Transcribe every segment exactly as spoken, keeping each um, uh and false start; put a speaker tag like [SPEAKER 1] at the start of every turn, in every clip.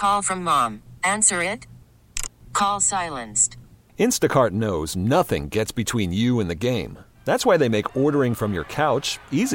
[SPEAKER 1] Call from mom. Answer it. Call silenced.
[SPEAKER 2] Instacart knows nothing gets between you and the game. That's why they make ordering from your couch easy.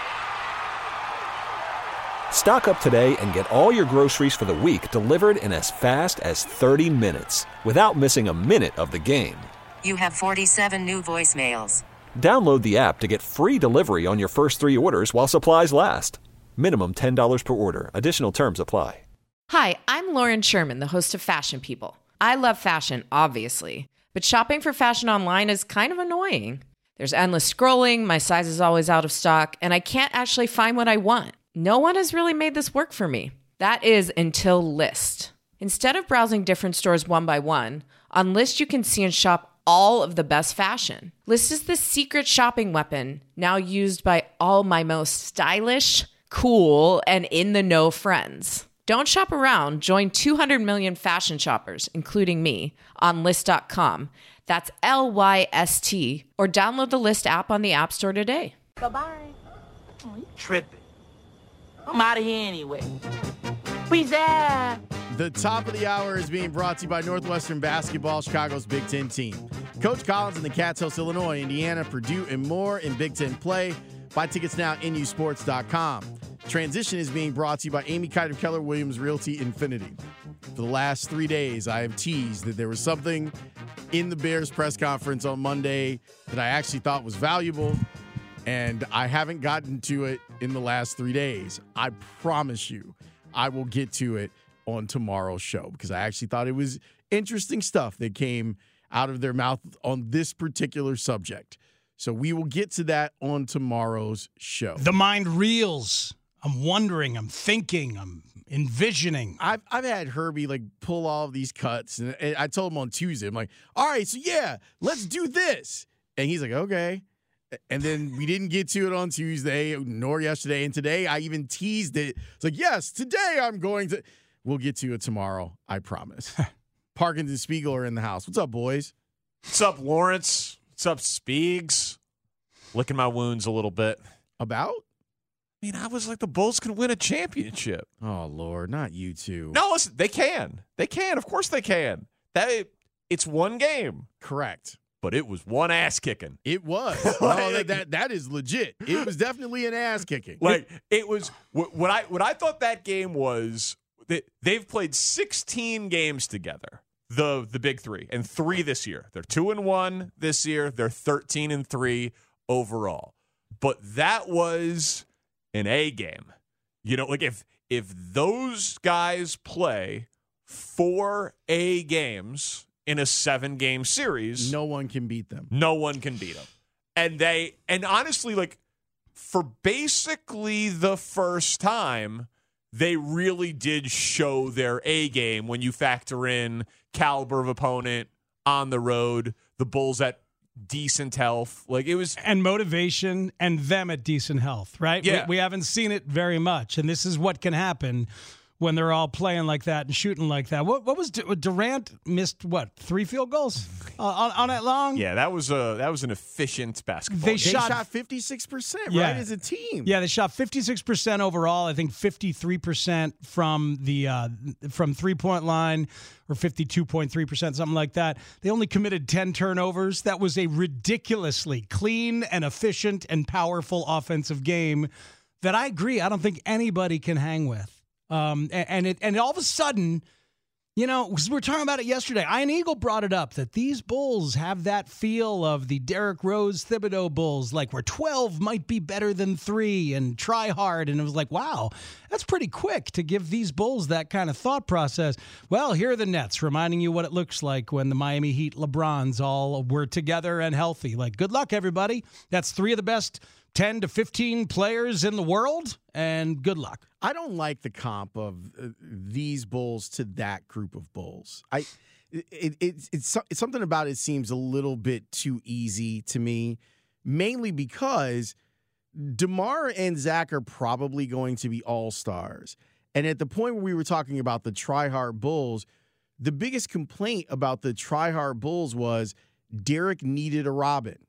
[SPEAKER 2] Stock up today and get all your groceries for the week delivered in as fast as thirty minutes without missing a minute of the game.
[SPEAKER 1] You have forty-seven new voicemails.
[SPEAKER 2] Download the app to get free delivery on your first three orders while supplies last. Minimum ten dollars per order. Additional terms apply.
[SPEAKER 3] Hi, I'm Lauren Sherman, the host of Fashion People. I love fashion, obviously, but shopping for fashion online is kind of annoying. There's endless scrolling, my size is always out of stock, and I can't actually find what I want. No one has really made this work for me. That is until Lyst. Instead of browsing different stores one by one, on Lyst you can see and shop all of the best fashion. Lyst is the secret shopping weapon now used by all my most stylish, cool, and in-the-know friends. Don't shop around. Join two hundred million fashion shoppers, including me, on Lyst dot com. That's L Y S T. Or download the Lyst app on the App Store today.
[SPEAKER 4] Bye-bye. Oh, you tripping. I'm out of here anyway. Peace out.
[SPEAKER 5] The top of the hour is being brought to you by Northwestern Basketball, Chicago's Big Ten team. Coach Collins and the Cats host Illinois, Indiana, Purdue, and more in Big Ten play. Buy tickets now at N U sports dot com. Transition is being brought to you by Amy Kiter Keller Williams Realty Infinity. For the last three days, I have teased that there was something in the Bears press conference on Monday that I actually thought was valuable, and I haven't gotten to it in the last three days. I promise you I will get to it on tomorrow's show because I actually thought it was interesting stuff that came out of their mouth on this particular subject. So we will get to that on tomorrow's show.
[SPEAKER 6] The mind reels. I'm wondering, I'm thinking, I'm envisioning.
[SPEAKER 5] I've I've had Herbie like pull all of these cuts, and I told him on Tuesday, I'm like, all right, so yeah, let's do this. And he's like, okay. And then we didn't get to it on Tuesday, nor yesterday. And today I even teased it. It's like, yes, today I'm going to. We'll get to it tomorrow, I promise. Parkins and Spiegel are in the house. What's up, boys?
[SPEAKER 7] What's up, Lawrence? What's up, Spiegs? Licking my wounds a little bit.
[SPEAKER 5] About?
[SPEAKER 7] I mean, I was like, the Bulls can win a championship.
[SPEAKER 5] Oh, Lord, not you two.
[SPEAKER 7] No, listen, they can. They can. Of course they can. That It's one game.
[SPEAKER 5] Correct.
[SPEAKER 7] But it was one ass kicking.
[SPEAKER 5] It was. Oh, that, that that is legit. It was definitely an ass kicking.
[SPEAKER 7] Like, it was what, what I what I thought that game was. That they've played sixteen games together. The the big three, and three this year. They're two and one this year. They're thirteen and three overall. But that was an A game. You know, like if if those guys play four A games in a seven game series,
[SPEAKER 5] no one can beat them.
[SPEAKER 7] No one can beat them. And they and honestly, like for basically the first time, they really did show their A game when you factor in caliber of opponent on the road, the Bulls at decent health. Like it was
[SPEAKER 6] and motivation and them at decent health, right?
[SPEAKER 7] Yeah.
[SPEAKER 6] We, we haven't seen it very much, and this is what can happen when they're all playing like that and shooting like that. What what was Durant missed what three field goals uh, on on that long?
[SPEAKER 7] Yeah, that was a that was an efficient basketball.
[SPEAKER 6] They
[SPEAKER 5] They
[SPEAKER 6] shot
[SPEAKER 5] shot fifty-six percent,
[SPEAKER 6] Yeah.
[SPEAKER 5] right, as a team.
[SPEAKER 6] Yeah, they shot fifty-six percent overall. I think fifty-three percent from the uh, from three-point line, or fifty-two point three percent, something like that. They only committed ten turnovers. That was a ridiculously clean and efficient and powerful offensive game that I agree I don't think anybody can hang with. Um, and, and it and all of a sudden, you know, 'cause we were talking about it yesterday. Ian Eagle brought it up that these Bulls have that feel of the Derrick Rose Thibodeau Bulls, like where twelve might be better than three and try hard. And it was like, wow, that's pretty quick to give these Bulls that kind of thought process. Well, here are the Nets reminding you what it looks like when the Miami Heat LeBrons all were together and healthy. Like, good luck, everybody. That's three of the best ten to fifteen players in the world, and good luck.
[SPEAKER 5] I don't like the comp of uh, these Bulls to that group of Bulls. I, it, it, it's, it's it's something about it seems a little bit too easy to me, mainly because DeMar and Zach are probably going to be all-stars. And at the point where we were talking about the try-hard Bulls, the biggest complaint about the try-hard Bulls was Derek needed a Robin.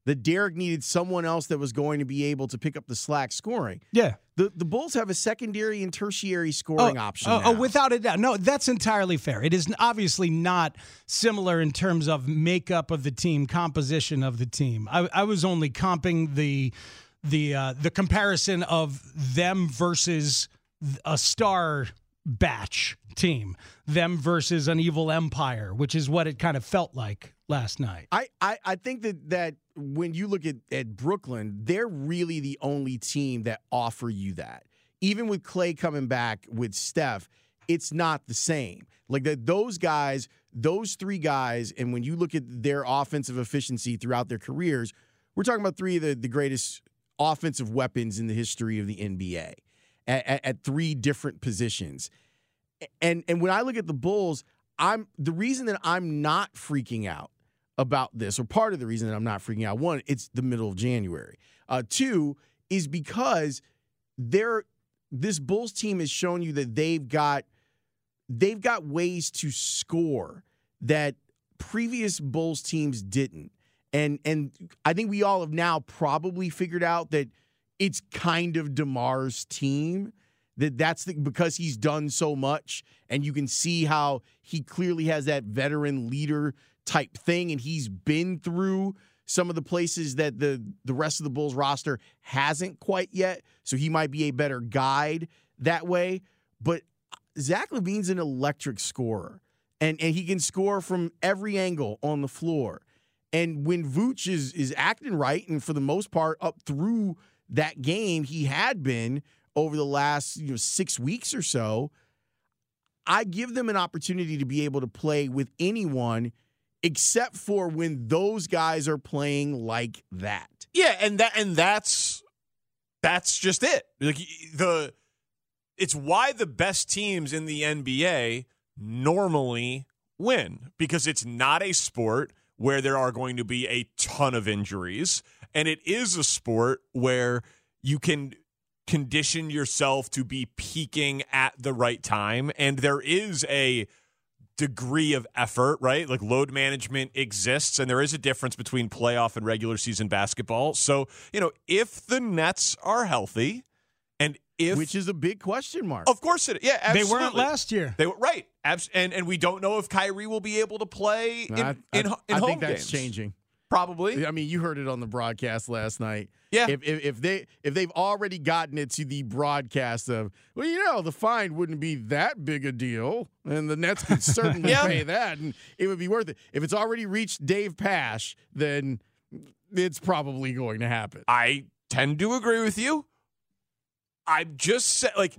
[SPEAKER 5] that Derek needed someone else that was going to be able to pick up the slack scoring.
[SPEAKER 6] Yeah.
[SPEAKER 5] The the Bulls have a secondary and tertiary scoring
[SPEAKER 6] oh,
[SPEAKER 5] option
[SPEAKER 6] oh,
[SPEAKER 5] now.
[SPEAKER 6] oh, without a doubt. No, that's entirely fair. It is obviously not similar in terms of makeup of the team, composition of the team. I, I was only comping the the uh, the comparison of them versus a star batch team, them versus an evil empire, which is what it kind of felt like last night.
[SPEAKER 5] I, I, I think that, that when you look at, at Brooklyn, they're really the only team that offer you that. Even with Clay coming back with Steph, it's not the same. Like that, those guys, those three guys, and when you look at their offensive efficiency throughout their careers, we're talking about three of the, the greatest offensive weapons in the history of the N B A at, at, at three different positions. And and when I look at the Bulls, I'm the reason that I'm not freaking out about this, or part of the reason that I'm not freaking out, one, it's the middle of January. Uh, two, is because they're this Bulls team has shown you that they've got they've got ways to score that previous Bulls teams didn't. And and I think we all have now probably figured out that it's kind of DeMar's team. That that's the, because he's done so much, and you can see how he clearly has that veteran leader type thing, and he's been through some of the places that the, the rest of the Bulls roster hasn't quite yet, so he might be a better guide that way. But Zach LaVine's an electric scorer, and, and he can score from every angle on the floor. And when Vooch is, is acting right, and for the most part up through that game he had been over the last you know six weeks or so, I give them an opportunity to be able to play with anyone except for when those guys are playing like that.
[SPEAKER 7] Yeah, and that and that's that's just it. Like the it's why the best teams in the N B A normally win, because it's not a sport where there are going to be a ton of injuries, and it is a sport where you can condition yourself to be peaking at the right time, and there is a degree of effort, right? Like load management exists, and there is a difference between playoff and regular season basketball. So, you know, if the Nets are healthy, and if
[SPEAKER 5] which is a big question mark.
[SPEAKER 7] Of course it yeah, absolutely.
[SPEAKER 6] They weren't last year.
[SPEAKER 7] They were right. Abs- and and we don't know if Kyrie will be able to play in,
[SPEAKER 5] I, I,
[SPEAKER 7] in, in
[SPEAKER 5] I
[SPEAKER 7] home
[SPEAKER 5] think that's
[SPEAKER 7] games.
[SPEAKER 5] changing.
[SPEAKER 7] Probably.
[SPEAKER 5] I mean, you heard it on the broadcast last night.
[SPEAKER 7] Yeah.
[SPEAKER 5] If, if if they if they've already gotten it to the broadcast of, well, you know, the fine wouldn't be that big a deal, and the Nets could certainly
[SPEAKER 7] yeah.
[SPEAKER 5] pay that, and it would be worth it. If it's already reached Dave Pasch, then it's probably going to happen.
[SPEAKER 7] I tend to agree with you. I'm just saying, like,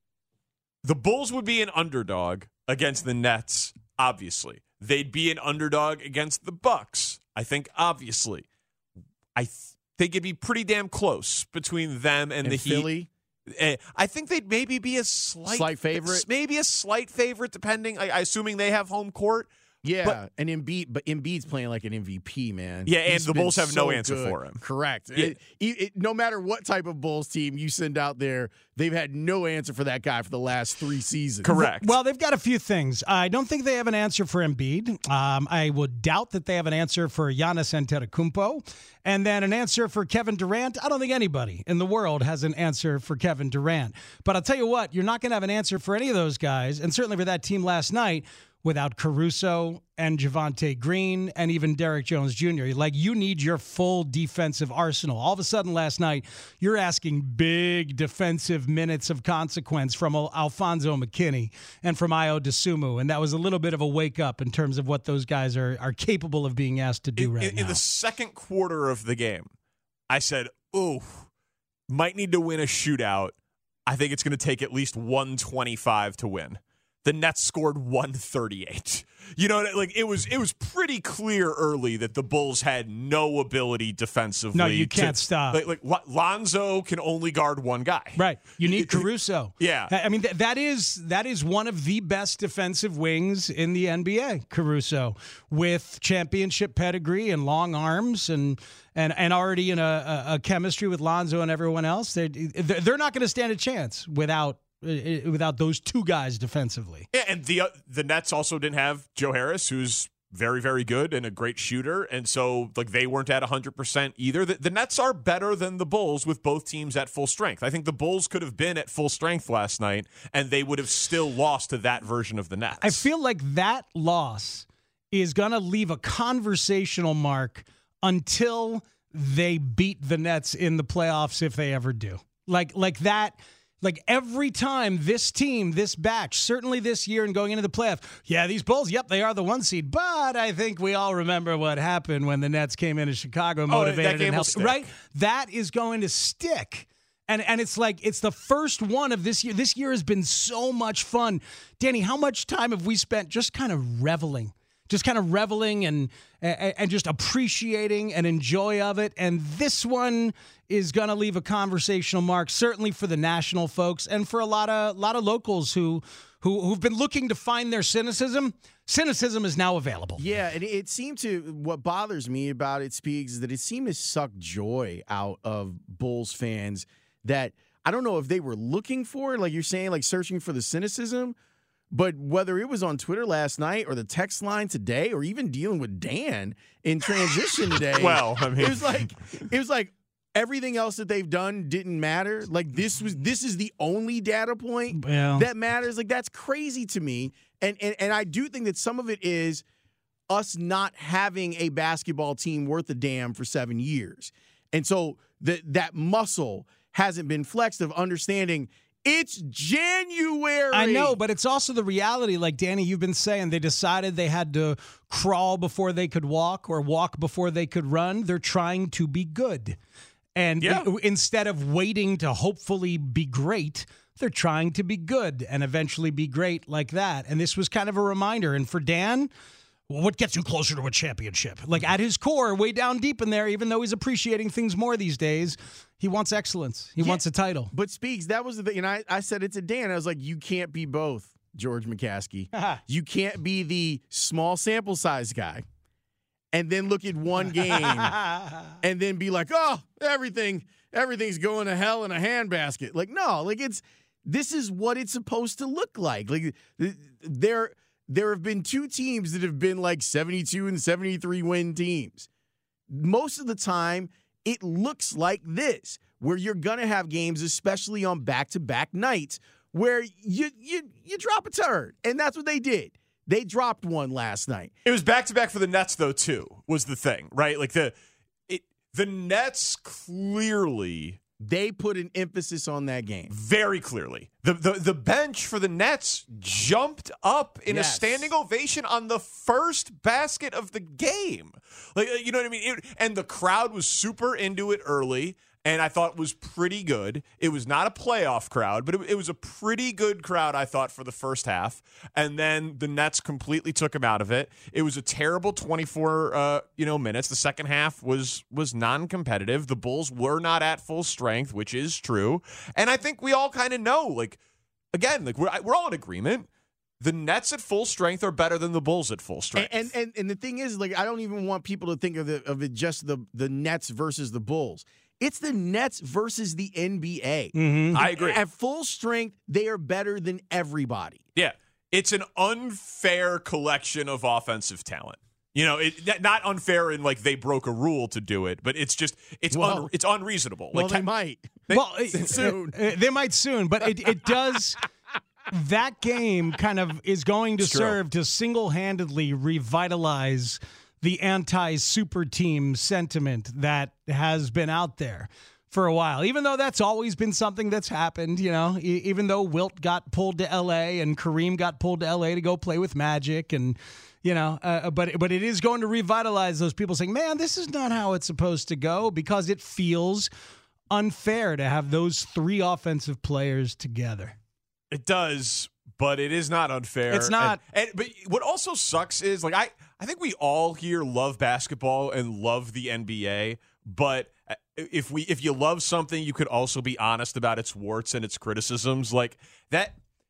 [SPEAKER 7] the Bulls would be an underdog against the Nets, obviously. They'd be an underdog against the Bucks, I think, obviously. I th- think it'd be pretty damn close between them and,
[SPEAKER 5] and
[SPEAKER 7] the
[SPEAKER 5] Philly.
[SPEAKER 7] Heat. I think they'd maybe be a slight,
[SPEAKER 5] slight favorite.
[SPEAKER 7] Maybe a slight favorite, depending, I, I assuming they have home court.
[SPEAKER 5] Yeah,
[SPEAKER 7] but,
[SPEAKER 5] and Embiid, but Embiid's playing like an M V P, man.
[SPEAKER 7] Yeah, and
[SPEAKER 5] He's
[SPEAKER 7] the Bulls have
[SPEAKER 5] so
[SPEAKER 7] no answer
[SPEAKER 5] good.
[SPEAKER 7] for him.
[SPEAKER 5] Correct.
[SPEAKER 7] Yeah.
[SPEAKER 5] It, it, no matter what type of Bulls team you send out there, they've had no answer for that guy for the last three seasons.
[SPEAKER 7] Correct.
[SPEAKER 6] Well, they've got a few things. I don't think they have an answer for Embiid. Um, I would doubt that they have an answer for Giannis Antetokounmpo. And then an answer for Kevin Durant. I don't think anybody in the world has an answer for Kevin Durant. But I'll tell you what, you're not going to have an answer for any of those guys, and certainly for that team last night, without Caruso and Javonte Green and even Derek Jones Junior Like, you need your full defensive arsenal. All of a sudden last night, you're asking big defensive minutes of consequence from Alfonso McKinney and from Ayo Dosunmu, and that was a little bit of a wake-up in terms of what those guys are, are capable of being asked to do
[SPEAKER 7] in,
[SPEAKER 6] right
[SPEAKER 7] in,
[SPEAKER 6] now.
[SPEAKER 7] In the second quarter of the game, I said, ooh, might need to win a shootout. I think it's going to take at least one twenty-five to win. The Nets scored one thirty-eight. You know, like it was it was pretty clear early that the Bulls had no ability defensively.
[SPEAKER 6] No, you
[SPEAKER 7] to,
[SPEAKER 6] can't stop.
[SPEAKER 7] Like, like Lonzo can only guard one guy.
[SPEAKER 6] Right. You need Caruso.
[SPEAKER 7] Yeah.
[SPEAKER 6] I mean, th- that is that is one of the best defensive wings in the N B A, Caruso, with championship pedigree and long arms and and, and already in a, a, a chemistry with Lonzo and everyone else. They're, they're not going to stand a chance without without those two guys defensively.
[SPEAKER 7] Yeah, and the uh, the Nets also didn't have Joe Harris, who's very, very good and a great shooter. And so, like, they weren't at one hundred percent either. The, the Nets are better than the Bulls with both teams at full strength. I think the Bulls could have been at full strength last night, and they would have still lost to that version of the Nets.
[SPEAKER 6] I feel like that loss is going to leave a conversational mark until they beat the Nets in the playoffs, if they ever do. Like, like that... Like every time this team, this batch, certainly this year and going into the playoff, yeah, these Bulls, yep, they are the one seed. But I think we all remember what happened when the Nets came into Chicago, motivated
[SPEAKER 7] oh, that
[SPEAKER 6] and helped. Right? That is going to stick. And and it's like it's the first one of this year. This year has been so much fun. Danny, how much time have we spent just kind of reveling? Just kind of reveling and and just appreciating and enjoy of it. And this one is going to leave a conversational mark, certainly for the national folks and for a lot of lot of locals who who who've been looking to find their cynicism. Cynicism is now available.
[SPEAKER 5] Yeah, and it seemed to what bothers me about it, Speaks, is that it seemed to suck joy out of Bulls fans. That I don't know if they were looking for it, like you're saying, like searching for the cynicism. But whether it was on Twitter last night or the text line today or even dealing with Dan in transition today,
[SPEAKER 7] well, I mean,
[SPEAKER 5] it was like it was like everything else that they've done didn't matter. Like this was this is the only data point
[SPEAKER 6] well.
[SPEAKER 5] that matters. Like that's crazy to me. And, and and I do think that some of it is us not having a basketball team worth a damn for seven years. And so that that muscle hasn't been flexed of understanding it's January.
[SPEAKER 6] I know, but it's also the reality, like, Danny, you've been saying, they decided they had to crawl before they could walk or walk before they could run. They're trying to be good. And
[SPEAKER 7] yeah.
[SPEAKER 6] instead of waiting to hopefully be great, they're trying to be good and eventually be great like that. And this was kind of a reminder. And for Dan, well, what gets you closer to a championship? Like, at his core, way down deep in there, even though he's appreciating things more these days, he wants excellence. He yeah, wants a title.
[SPEAKER 5] But Speaks, that was the thing. And I, I said it to Dan. I was like, you can't be both, George McCaskey. You can't be the small sample size guy and then look at one game and then be like, oh, everything, everything's going to hell in a handbasket. Like, no, like it's this is what it's supposed to look like. Like there, there have been two teams that have been like seventy-two and seventy-three win teams. Most of the time, it looks like this, where you're going to have games, especially on back-to-back nights, where you you you drop a turd. And that's what they did. They dropped one last night.
[SPEAKER 7] It was back-to-back for the Nets, though, too, was the thing, right? Like, the it, the Nets clearly...
[SPEAKER 5] They put an emphasis on that game.
[SPEAKER 7] Very clearly. The the, the bench for the Nets jumped up in yes. a standing ovation on the first basket of the game. Like, you know what I mean? It, and the crowd was super into it early, and I thought was pretty good. It was not a playoff crowd, but it, it was a pretty good crowd, I thought, for the first half. And then the Nets completely took him out of it. It was a terrible twenty-four uh, you know, minutes. The second half was was non-competitive. The Bulls were not at full strength, which is true. And I think we all kind of know, like, again, like we're we're all in agreement. The Nets at full strength are better than the Bulls at full strength.
[SPEAKER 5] And and and, and the thing is, like, I don't even want people to think of it of it just the the Nets versus the Bulls. It's the Nets versus the N B A.
[SPEAKER 6] Mm-hmm.
[SPEAKER 7] I agree.
[SPEAKER 5] At full strength, they are better than everybody.
[SPEAKER 7] Yeah. It's an unfair collection of offensive talent. You know, it not unfair in like they broke a rule to do it, but it's just it's
[SPEAKER 5] well,
[SPEAKER 7] un, it's unreasonable.
[SPEAKER 5] Well,
[SPEAKER 7] like,
[SPEAKER 5] they might.
[SPEAKER 6] They, well, soon. Uh, they might soon, but it, it does. That game kind of is going to
[SPEAKER 7] it's
[SPEAKER 6] serve
[SPEAKER 7] true.
[SPEAKER 6] to single-handedly revitalize the anti-super team sentiment that has been out there for a while, even though that's always been something that's happened, you know, e- even though Wilt got pulled to L A and Kareem got pulled to L A to go play with Magic and, you know, uh, but, but it is going to revitalize those people saying, man, this is not how it's supposed to go, because it feels unfair to have those three offensive players together.
[SPEAKER 7] It does, but it is not unfair.
[SPEAKER 6] It's not.
[SPEAKER 7] And, and but what also sucks is, like, I, I think we all here love basketball and love the N B A, but if we if you love something, you could also be honest about its warts and its criticisms. Like that,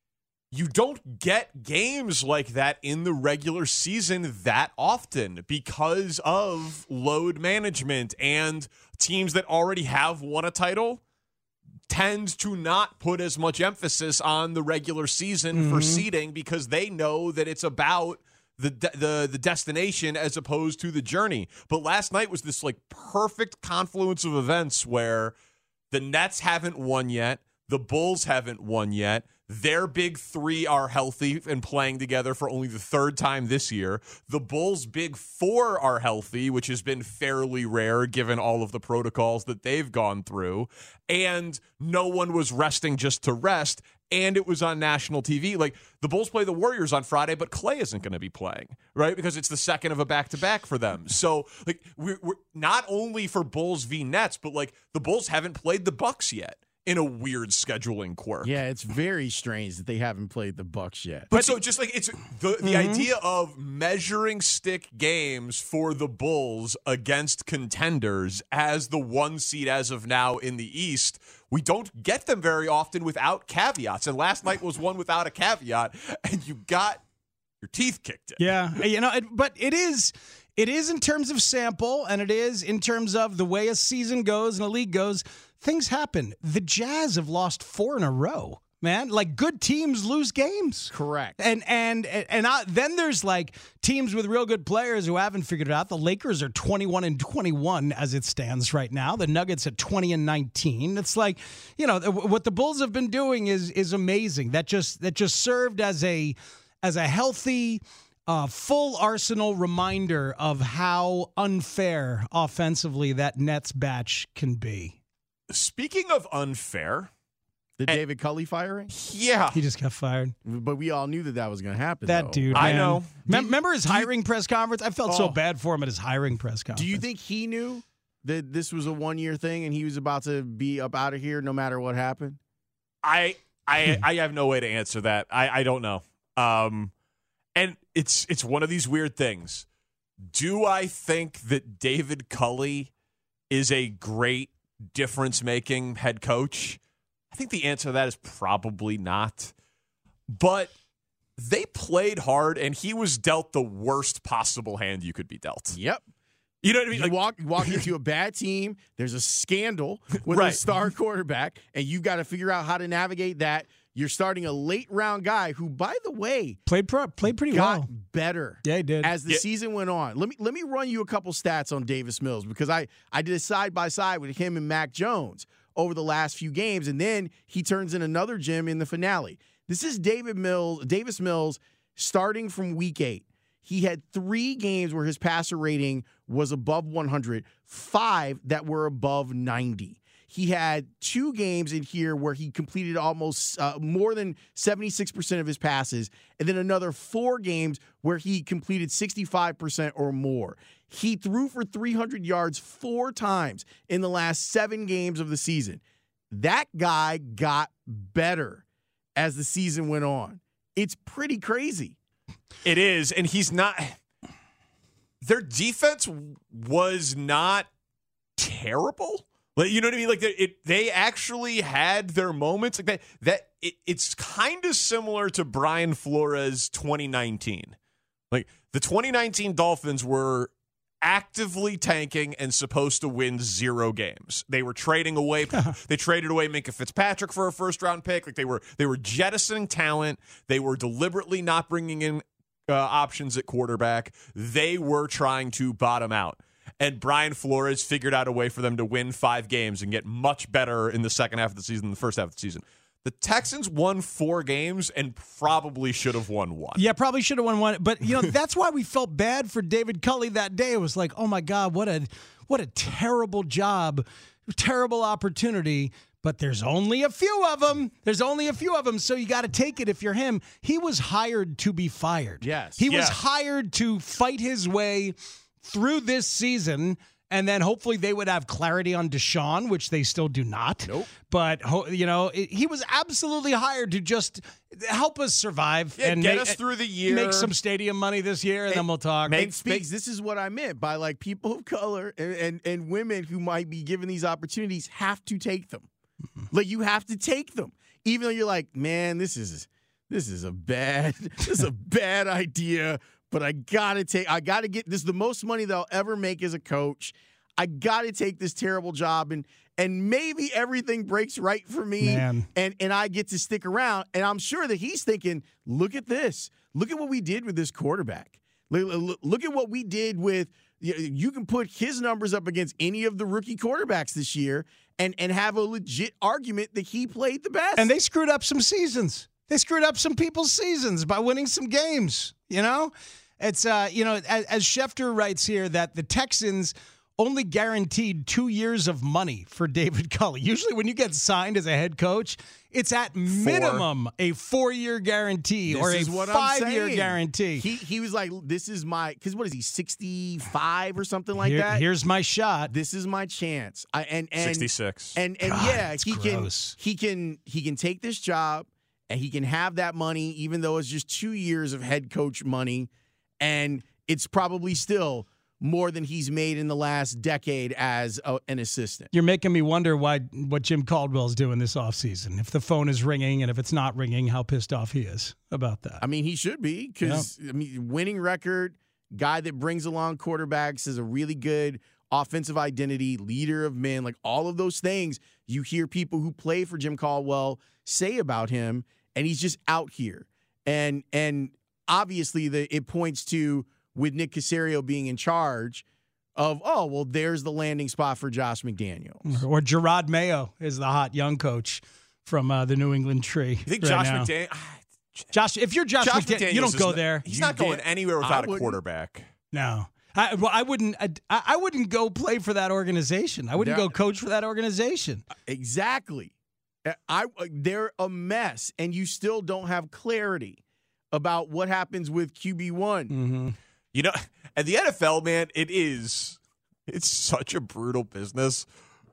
[SPEAKER 7] you don't get games like that in the regular season that often because of load management, and teams that already have won a title tend to not put as much emphasis on the regular season mm-hmm. for seeding because they know that it's about the the the destination as opposed to the journey. But last night was this like perfect confluence of events where the Nets haven't won yet, the Bulls haven't won yet. Their big three are healthy and playing together for only the third time this year. The Bulls' big four are healthy, which has been fairly rare given all of the protocols that they've gone through. And no one was resting just to rest. And it was on national T V. Like, the Bulls play the Warriors on Friday, but Clay isn't going to be playing, right? Because it's the second of a back-to-back for them. So, like, we're, we're not only for Bulls v. Nets, but, like, the Bulls haven't played the Bucks yet. In a weird scheduling quirk.
[SPEAKER 5] Yeah, it's very strange that they haven't played the Bucks yet.
[SPEAKER 7] But so just like it's the the mm-hmm. idea of measuring stick games for the Bulls against contenders as the one seed as of now in the East, we don't get them very often without caveats. And last night was one without a caveat, and you got your teeth kicked in.
[SPEAKER 6] Yeah, you know, it, but it is. It is in terms of sample, and it is in terms of the way a season goes and a league goes. Things happen. The Jazz have lost four in a row, man. Like, good teams lose games.
[SPEAKER 5] Correct.
[SPEAKER 6] And and and I, then there's like teams with real good players who haven't figured it out. The Lakers are twenty-one and twenty-one as it stands right now. The Nuggets at twenty and nineteen. It's like, you know, what the Bulls have been doing is is amazing. That just that just served as a as a healthy Uh, full arsenal reminder of how unfair offensively that Nets batch can be.
[SPEAKER 7] Speaking of unfair,
[SPEAKER 5] the David Culley firing?
[SPEAKER 7] Yeah.
[SPEAKER 6] He just got fired.
[SPEAKER 5] But we all knew that that was going to happen.
[SPEAKER 6] That
[SPEAKER 5] though.
[SPEAKER 6] dude, man.
[SPEAKER 7] I know.
[SPEAKER 6] Mem- Remember his hiring press conference? I felt
[SPEAKER 5] Oh.
[SPEAKER 6] so bad for him at his hiring press conference.
[SPEAKER 5] Do you think he knew that this was a one-year thing and he was about to be up out of here no matter what happened?
[SPEAKER 7] I I I have no way to answer that. I, I don't know. Um, and it's it's one of these weird things. Do I think that David Culley is a great difference-making head coach? I think the answer to that is probably not. But they played hard, and he was dealt the worst possible hand you could be dealt.
[SPEAKER 5] Yep.
[SPEAKER 7] You know what I mean?
[SPEAKER 5] You
[SPEAKER 7] Like,
[SPEAKER 5] walk, walk into a bad team, there's a scandal with
[SPEAKER 7] Right.
[SPEAKER 5] a star quarterback, and you've got to figure out how to navigate that. You're starting a late-round guy who, by the way,
[SPEAKER 6] Played pro- played pretty
[SPEAKER 5] got
[SPEAKER 6] well.
[SPEAKER 5] better
[SPEAKER 6] Yeah, he did.
[SPEAKER 5] as the
[SPEAKER 7] Yeah.
[SPEAKER 5] season went on. Let me let me run you a couple stats on Davis Mills because I, I did a side-by-side with him and Mac Jones over the last few games, and then he turns in another gem in the finale. This is David Mills, Davis Mills starting from week eight. He had three games where his passer rating was above one hundred, five that were above ninety. He had two games in here where he completed almost uh, more than seventy-six percent of his passes, and then another four games where he completed sixty-five percent or more. He threw for three hundred yards four times in the last seven games of the season. That guy got better as the season went on. It's pretty crazy.
[SPEAKER 7] It is, and he's not. Their defense was not terrible. Like, you know what I mean? Like, it, they actually had their moments. Like that, that it, it's kind of similar to Brian Flores' twenty nineteen. Like, the twenty nineteen Dolphins were actively tanking and supposed to win zero games. They were trading away. They traded away Minkah Fitzpatrick for a first round pick. Like, they were they were jettisoning talent. They were deliberately not bringing in uh, options at quarterback. They were trying to bottom out. And Brian Flores figured out a way for them to win five games and get much better in the second half of the season than the first half of the season. The Texans won four games and probably should have won one.
[SPEAKER 6] Yeah, probably should have won one. But, you know, that's why we felt bad for David Culley that day. It was like, oh, my God, what a what a terrible job, terrible opportunity. But there's only a few of them. There's only a few of them, so you got to take it if you're him. He was hired to be fired.
[SPEAKER 5] Yes.
[SPEAKER 6] He was
[SPEAKER 7] Yes.
[SPEAKER 6] hired to fight his way through this season, and then hopefully they would have clarity on Deshaun, which they still do not.
[SPEAKER 5] Nope.
[SPEAKER 6] But, ho- you know, it, he was absolutely hired to just help us survive.
[SPEAKER 7] Yeah,
[SPEAKER 6] and
[SPEAKER 7] get
[SPEAKER 6] ma-
[SPEAKER 7] us through the year.
[SPEAKER 6] Make some stadium money this year, and, then we'll talk.
[SPEAKER 5] And Speaks, this is what I meant by like people of color and, and, and women who might be given these opportunities have to take them. Like, you have to take them. Even though you're like, man, this is this is a bad, this is a bad idea. But I gotta take, I gotta get this is the most money that I'll ever make as a coach. I gotta take this terrible job, and and maybe everything breaks right for me,
[SPEAKER 6] Man.
[SPEAKER 5] and and I get to stick around. And I'm sure that he's thinking, look at this, look at what we did with this quarterback. Look, look at what we did with. You can put his numbers up against any of the rookie quarterbacks this year and, and have a legit argument that he played the best.
[SPEAKER 6] And they screwed up some seasons. They screwed up some people's seasons by winning some games, you know? It's, uh, you know, as, as Schefter writes here, that the Texans only guaranteed two years of money for David Culley. Usually when you get signed as a head coach, it's at minimum Four. a four-year guarantee
[SPEAKER 5] this
[SPEAKER 6] or a five-year guarantee.
[SPEAKER 5] He he was like, this is my, because what is he, sixty-five or something like
[SPEAKER 6] Here,
[SPEAKER 5] that?
[SPEAKER 6] Here's my shot.
[SPEAKER 5] This is my chance. I, and, and
[SPEAKER 7] sixty-six.
[SPEAKER 5] And, and
[SPEAKER 6] God,
[SPEAKER 5] yeah, he
[SPEAKER 6] gross.
[SPEAKER 5] can, he, can, he can take this job and he can have that money, even though it's just two years of head coach money. And it's probably still more than he's made in the last decade as a, an assistant.
[SPEAKER 6] You're making me wonder why what Jim Caldwell's doing this offseason. If the phone is ringing and if it's not ringing, how pissed off he is about that.
[SPEAKER 5] I mean, he should be because
[SPEAKER 6] yeah.
[SPEAKER 5] I mean, winning record, guy that brings along quarterbacks, has a really good offensive identity, leader of men, like all of those things you hear people who play for Jim Caldwell say about him, and he's just out here. And and obviously the it points to with Nick Caserio being in charge of, oh, well, there's the landing spot for Josh McDaniels.
[SPEAKER 6] Or Gerard Mayo is the hot young coach from uh, the New England Tree.
[SPEAKER 7] You think
[SPEAKER 6] right
[SPEAKER 7] Josh
[SPEAKER 6] now.
[SPEAKER 7] McDaniels?
[SPEAKER 6] Josh, if you're Josh,
[SPEAKER 7] Josh
[SPEAKER 6] McDaniels, you don't go
[SPEAKER 7] not,
[SPEAKER 6] there.
[SPEAKER 7] He's
[SPEAKER 5] You
[SPEAKER 7] not going
[SPEAKER 5] did.
[SPEAKER 7] anywhere without
[SPEAKER 5] I
[SPEAKER 7] a
[SPEAKER 5] wouldn't.
[SPEAKER 7] quarterback.
[SPEAKER 6] No. I, well, I wouldn't. I, I wouldn't go play for that organization. I wouldn't
[SPEAKER 5] That-
[SPEAKER 6] go coach for that organization.
[SPEAKER 5] Exactly. I they're a mess, and you still don't have clarity about what happens with Q B one.
[SPEAKER 6] Mm-hmm.
[SPEAKER 7] You know, and the N F L, man, it is, it's such a brutal business.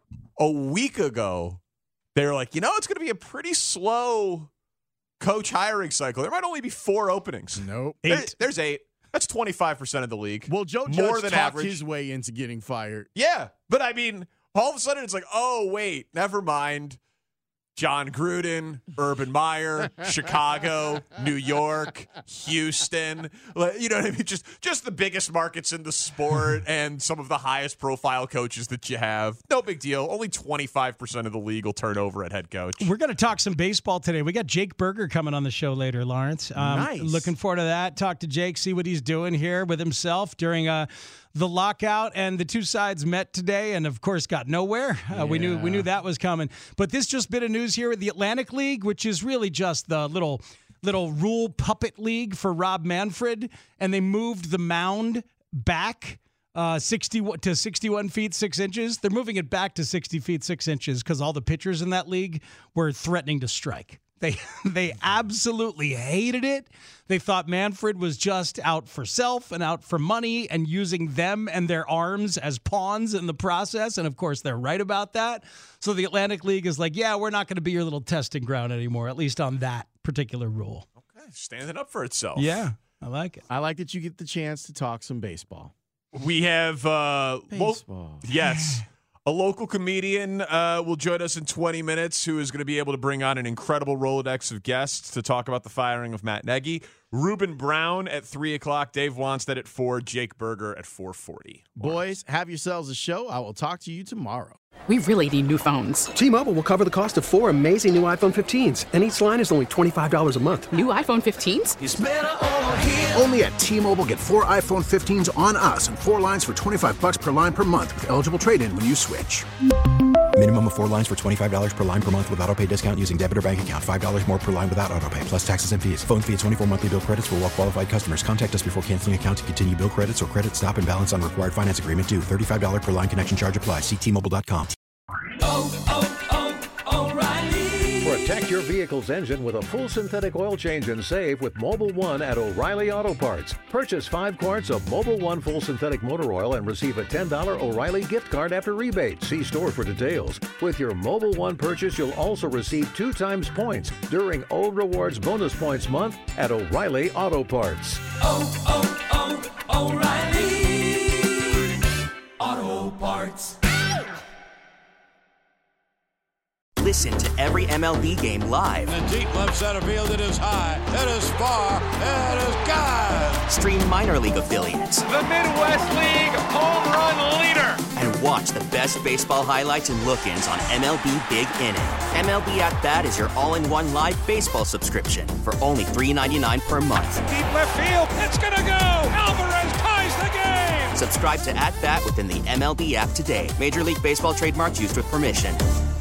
[SPEAKER 7] A week ago, they were like, you know, it's going to be a pretty slow coach hiring cycle. There might only be four openings.
[SPEAKER 5] Nope.
[SPEAKER 7] There-
[SPEAKER 6] Eight.
[SPEAKER 7] there's eight. That's twenty-five percent of the league.
[SPEAKER 5] Well, Joe Judge
[SPEAKER 7] More than
[SPEAKER 5] talked
[SPEAKER 7] average.
[SPEAKER 5] his way into getting fired.
[SPEAKER 7] Yeah, but I mean, all of a sudden it's like, oh, wait, never mind. John Gruden, Urban Meyer, Chicago, New York, Houston. Like, you know what I mean? Just just the biggest markets in the sport and some of the highest profile coaches that you have. No big deal. Only twenty-five percent of the league will turn over at head coach.
[SPEAKER 6] We're going to talk some baseball today. We got Jake Berger coming on the show later, Lawrence. Um,
[SPEAKER 5] Nice.
[SPEAKER 6] Looking forward to that. Talk to Jake, see what he's doing here with himself during uh, the lockout. And the two sides met today and, of course, got nowhere. Uh, we knew we knew that was coming. But this just bit of news here with the Atlantic League, which is really just the little little rule puppet league for Rob Manfred. And they moved the mound back Uh, sixty to sixty-one feet six inches. They're moving it back to sixty feet six inches because all the pitchers in that league were threatening to strike. They they absolutely hated it. They thought Manfred was just out for self and out for money and using them and their arms as pawns in the process. And of course, they're right about that. So the Atlantic League is like, yeah, we're not going to be your little testing ground anymore, at least on that particular rule.
[SPEAKER 7] Okay, standing up for itself.
[SPEAKER 6] Yeah, I like it.
[SPEAKER 5] I like that you get the chance to talk some baseball.
[SPEAKER 7] We have uh, lo-
[SPEAKER 5] Baseball.
[SPEAKER 7] yes, a local comedian uh, will join us in twenty minutes who is going to be able to bring on an incredible Rolodex of guests to talk about the firing of Matt Nagy. Ruben Brown at three o'clock, Dave Wanstead at four, Jake Berger at four forty.
[SPEAKER 5] Boys, have yourselves a show. I will talk to you tomorrow.
[SPEAKER 8] We really need new phones.
[SPEAKER 9] T-Mobile will cover the cost of four amazing new iPhone fifteens, and each line is only twenty-five dollars a month.
[SPEAKER 8] New iPhone fifteens?
[SPEAKER 10] It's better over here. Only at T-Mobile, get four iPhone fifteens on us and four lines for twenty-five bucks per line per month with eligible trade-in when you switch.
[SPEAKER 11] Minimum of four lines for twenty-five dollars per line per month with autopay discount using debit or bank account. five dollars more per line without autopay, plus taxes and fees. Phone fee at twenty-four monthly bill credits for well-qualified customers. Contact us before canceling account to continue bill credits or credit stop and balance on required finance agreement due. thirty-five dollars per line connection charge applies. See T Mobile dot com.
[SPEAKER 12] Oh, oh, oh, O'Reilly.
[SPEAKER 13] Protect your vehicle's engine with a full synthetic oil change and save with Mobil one at O'Reilly Auto Parts. Purchase five quarts of Mobil one full synthetic motor oil and receive a ten dollars O'Reilly gift card after rebate. See store for details. With your Mobil one purchase, you'll also receive two times points during O Rewards Bonus Points Month at O'Reilly Auto Parts.
[SPEAKER 12] Oh, oh, oh, O'Reilly Auto Parts.
[SPEAKER 14] Listen to every M L B game live.
[SPEAKER 15] In the deep left center field, it is high, it is far, it is gone.
[SPEAKER 14] Stream minor league affiliates.
[SPEAKER 16] The Midwest League home run leader.
[SPEAKER 14] And watch Watch the best baseball highlights and look-ins on M L B Big Inning. M L B At Bat is your all-in-one live baseball subscription for only three dollars and ninety-nine cents per month.
[SPEAKER 15] Deep left field. It's going to go. Alvarez ties the game.
[SPEAKER 14] Subscribe to At Bat within the M L B app today. Major League Baseball trademarks used with permission.